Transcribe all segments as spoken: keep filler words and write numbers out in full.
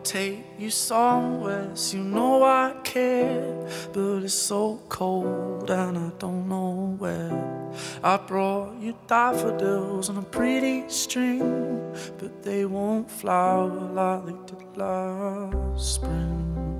take you somewhere, so you know I care. But it's so cold and I don't know where. I brought you daffodils on a pretty string, but they won't flower like they did last spring.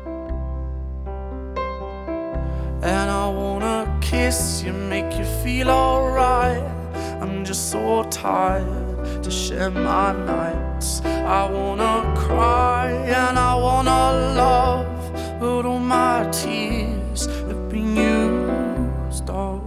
And I wanna kiss you, make you feel alright. I'm just so tired to share my nights. I wanna cry and I wanna love, but all my tears have been used up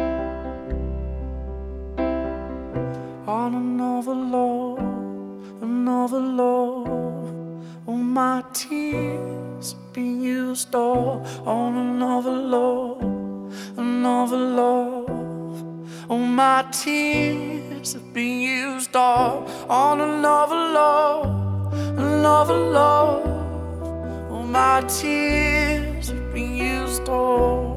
on another love, another love. All my tears have been used up on another love, another love. All my tears have been used up on another love, another love. All my tears have been used up.